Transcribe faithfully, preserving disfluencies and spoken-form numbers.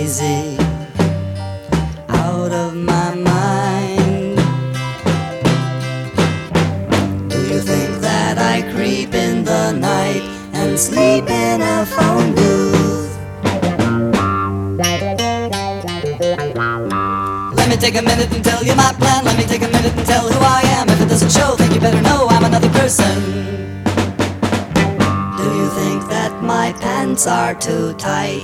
crazy, out of my mind. Do you think that I creep in the night and sleep in a phone booth? Let me take a minute and tell you my plan. Let me take a minute and tell who I am. If it doesn't show, then you better know I'm another person. Do you think that my pants are too tight?